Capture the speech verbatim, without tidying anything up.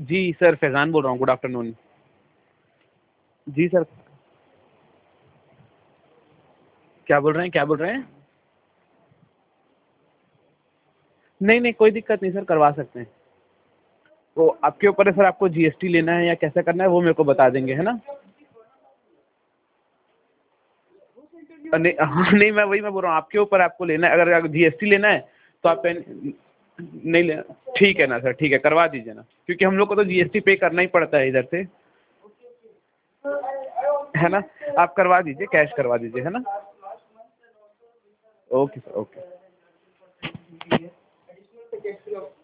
जी sir, Faizan बोल रहा हूँ। Good afternoon. जी सर। क्या बोल रहे हैं, क्या बोल रहे हैं? नहीं नहीं, कोई दिक्कत नहीं सर, करवा सकते हैं। वो आपके ऊपर है सर, आपको जीएसटी लेना है या कैसे करना है वो मेरे को बता देंगे, है ना? नहीं हाँ, नहीं मैं वही मैं बोल रहा हूँ, आपके ऊपर, आपको लेना है। अगर जीएसटी लेना है तो आप पेन नहीं लेना, ठीक है ना सर, ठीक है, करवा दीजिए ना, क्योंकि हम लोग को तो जीएसटी पे करना ही पड़ता है इधर से, है ना? आप करवा दीजिए, कैश करवा दीजिए, है ना? Okay sir, okay.